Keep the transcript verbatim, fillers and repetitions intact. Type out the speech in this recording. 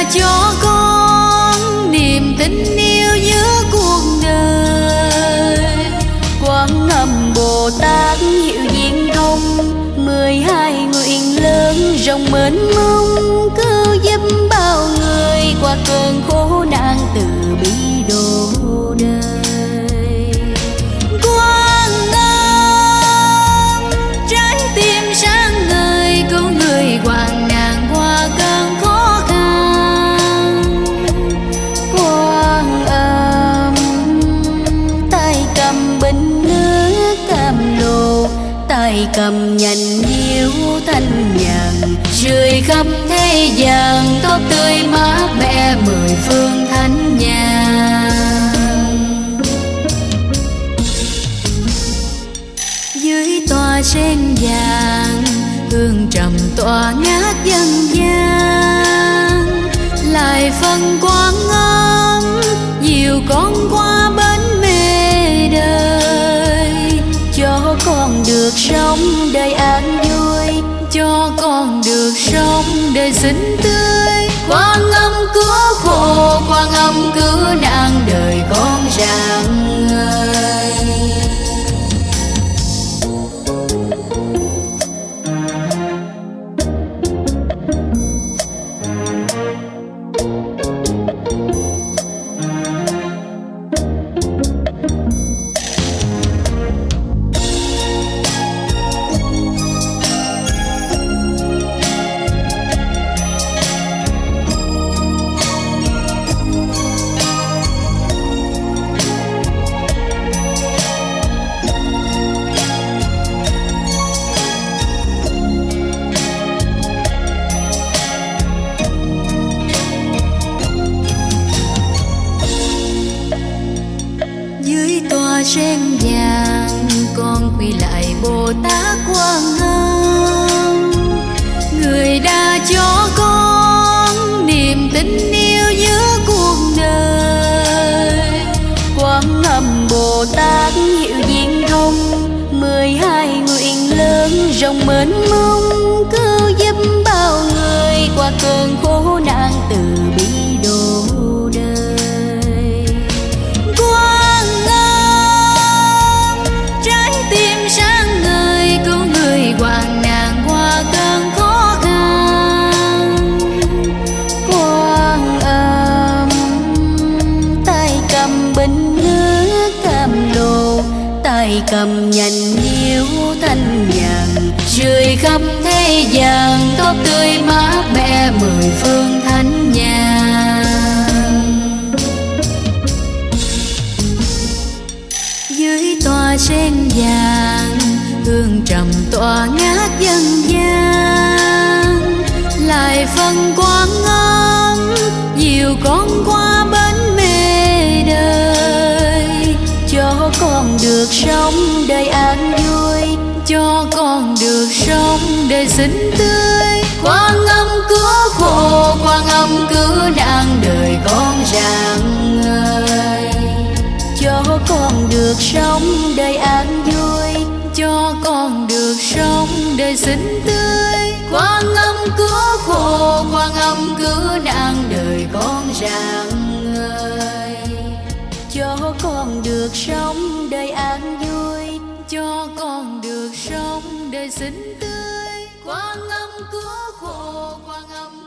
đã cho con niềm tin yêu giữa cuộc đời. Quán Âm Bồ Tát hiệu diện thông, mười hai nguyện lớn rộng mênh mông, cứu giúp bao người qua cơn khổ nạn, từ bi độ đời. Quán Âm trái tim sáng ngời, cứu người hoạn nạn qua cơn khó khăn. Quán Âm tay cầm bình nước cam lồ, tay cầm nhành nhiêu thanh nhàn, rơi khắp thế gian tốt tươi mát mẻ mười phương thánh nhàn. Dưới tòa sen vàng hương trầm tỏa ngát dân gian, lại phân Quán Âm dìu con qua bến mê đời. Cho con được sống đời an vui, cho con được sống đời xinh tươi. Quán Âm cứu khổ, Quán Âm cứu nạn, đời con rạng ngời. Sen vàng con quy lại Bồ Tát Quán Âm, người đã cho con niềm tin yêu giữa cuộc đời. Quán Âm Bồ Tát hiệu diện thông, mười hai nguyện lớn rộng mênh mông, cứu giúp bao người qua cơn khổ nạn, từ bi độ đời. Hoạn nạn qua cơn khó khăn. Quán Âm tay cầm bình nước cam lồ, tay cầm nhành nhiêu thanh nhàn, rơi khắp thế gian tốt tươi mát mẻ mười phương thánh nhàn. Dưới tòa sen vàng hương trầm tỏa ngát dân gian, lại phân Quán Âm dìu con qua bến mê đời. Cho con được sống đời an vui, cho con được sống đời xinh tươi. Quán Âm cứu khổ, Quán Âm cứu nạn, đời con rạng ngời. Cho con được sống đời an vui, cho con được sống đời xinh tươi. Quán Âm cứu khổ, Quán Âm cứu nạn, đời con rạng ngời. Cho con được sống đời an vui, cho con được sống đời xinh tươi. Quán Âm cứu khổ, Quán Âm